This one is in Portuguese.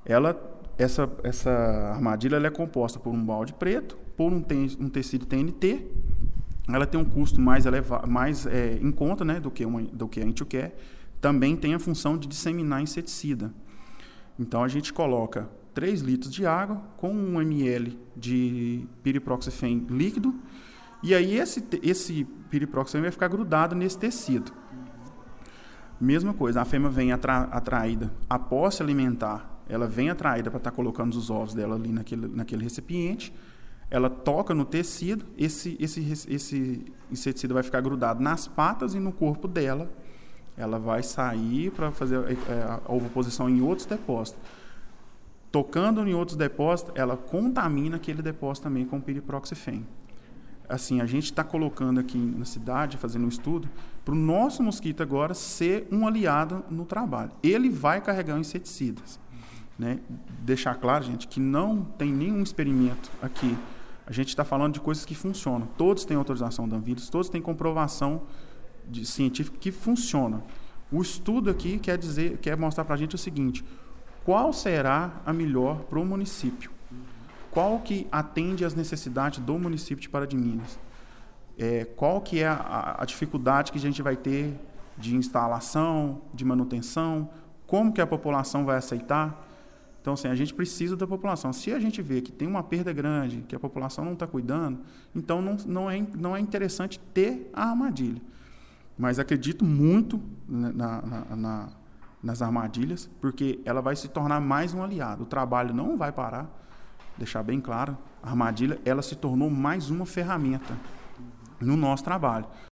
Essa armadilha ela é composta por um balde preto, por um tecido TNT. Ela tem um custo mais elevado, em conta, né, do que a Intucare. Também tem a função de disseminar inseticida. Então a gente coloca 3 litros de água com 1 ml de piriproxifene líquido, e aí esse piriproxifene vai ficar grudado nesse tecido. Mesma coisa, a fêmea vem atraída após se alimentar, ela vem atraída para estar colocando os ovos dela ali naquele recipiente, ela toca no tecido, esse inseticida vai ficar grudado nas patas e no corpo dela, ela vai sair para fazer a ovoposição em outros depósitos. Tocando em outros depósitos, ela contamina aquele depósito também com piriproxifene. Assim, a gente está colocando aqui na cidade, fazendo um estudo, para o nosso mosquito agora ser um aliado no trabalho. Ele vai carregar inseticidas. Né? Deixar claro, gente, que não tem nenhum experimento aqui. A gente está falando de coisas que funcionam. Todos têm autorização da Anvisa, todos têm comprovação científica que funciona. O estudo aqui quer mostrar para a gente o seguinte: qual será a melhor para o município? Qual que atende às necessidades do município de Pará de Minas? Qual que é a dificuldade que a gente vai ter de instalação, de manutenção? Como que a população vai aceitar? Então, assim, a gente precisa da população. Se a gente vê que tem uma perda grande, que a população não está cuidando, então não é interessante ter a armadilha. Mas acredito muito nas armadilhas, porque ela vai se tornar mais um aliado. O trabalho não vai parar, deixar bem claro. A armadilha ela se tornou mais uma ferramenta no nosso trabalho.